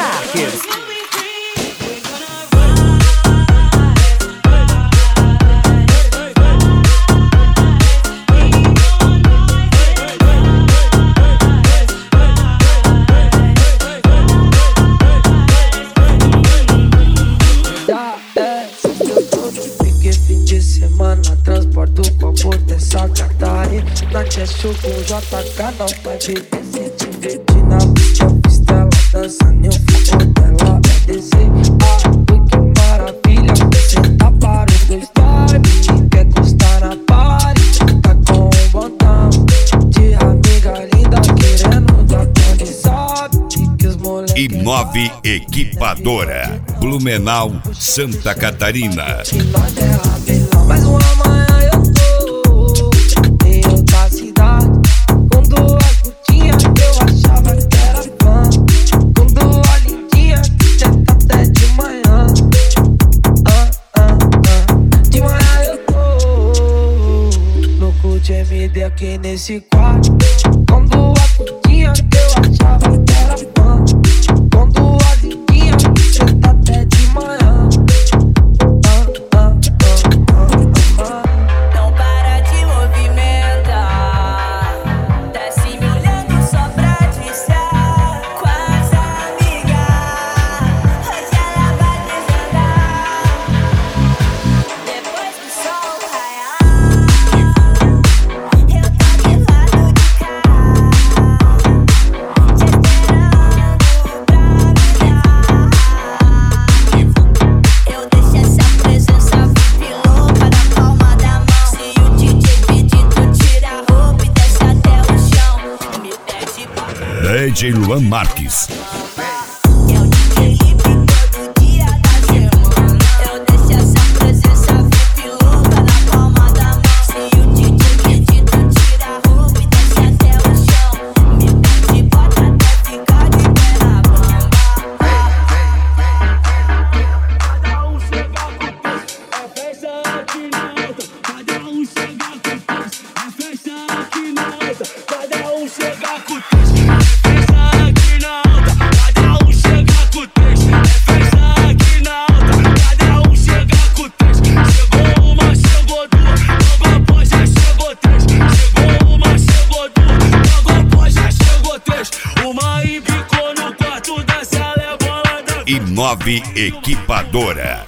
Marques. Transporto o copo dessa Catarina. Na Cheshu com o JK não vai ver esse te divertir. Na pista, ela dançando e o fogo dela é descer. Ah, que maravilha, você tá para os dois time. Quer custar na party, tá com um botão de amiga linda querendo dar conta. Sabe que os moleques I9 Equipadora, Blumenau, Santa Catarina. Mas uma manhã eu tô em outra cidade, com duas curtinhas que eu achava que era fã, com duas lindinhas que tenta até de manhã. De manhã eu tô louco de MD aqui nesse quarto, com duas curtinhas que eu achava que era fã, com duas lindinhas que tenta até de manhã. DJ Luan Marques. I9 Equipadora.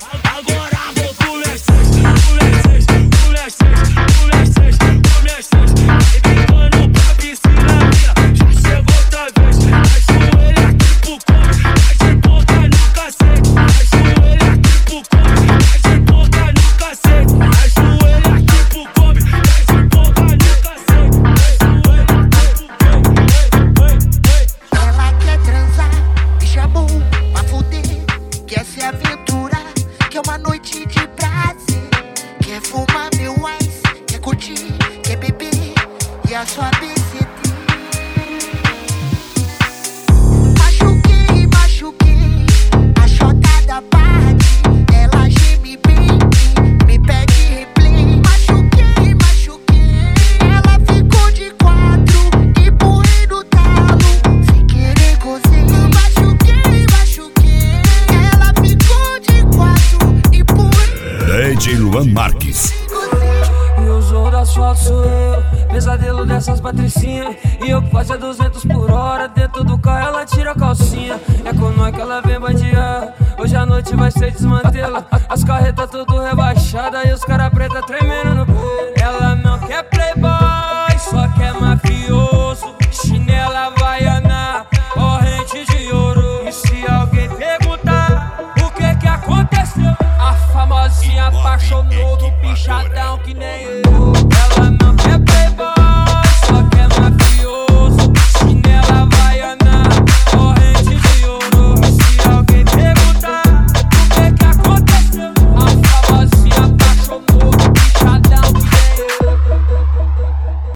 DJ Luan Marques. E o jogo da asfalto sou eu, pesadelo dessas patricinhas. E eu passo a 200 por hora, dentro do carro ela tira a calcinha. É com nós que ela vem bandear, hoje a noite vai ser desmantela. As carretas tudo rebaixadas e os cara preta tremendo no